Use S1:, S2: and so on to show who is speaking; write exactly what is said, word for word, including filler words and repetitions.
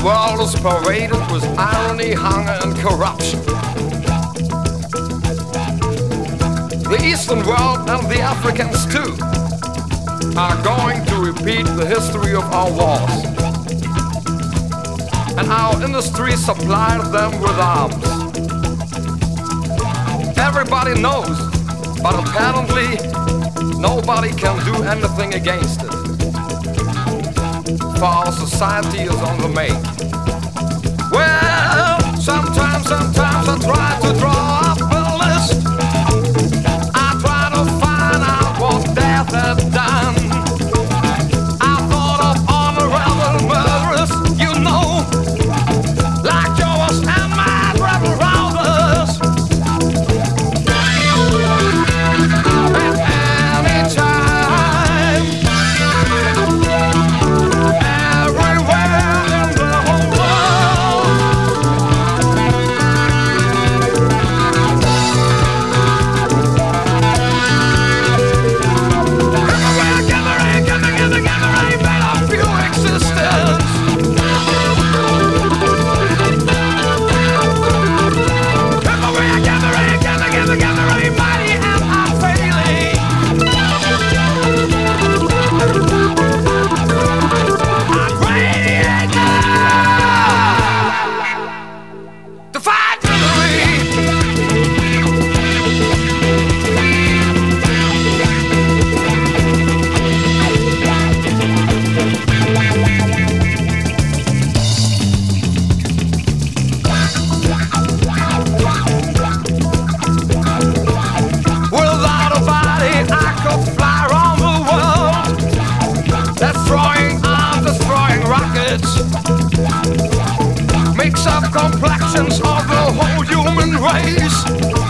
S1: world is pervaded with irony, hunger, and corruption. The Eastern world and the Africans too are going to repeat the history of our wars. And our industry supplied them with arms. Everybody knows, but apparently nobody can do anything against it. For our society is on the make. Well, sometimes, sometimes I try to draw up a list. I try to find out what death has done. I thought of honorable murderers, you know, like yours and my rebel brothers. At any time, everywhere in the whole world. Everywhere, gathering, gathering, gathering, gathering, but a few existence. Everywhere, gathering, gathering, gathering, gathering, mighty and unfailing. I'm radiating. The fight without a body, I could fly around the world, destroying arms, destroying rockets, mix up complexions of the whole human race.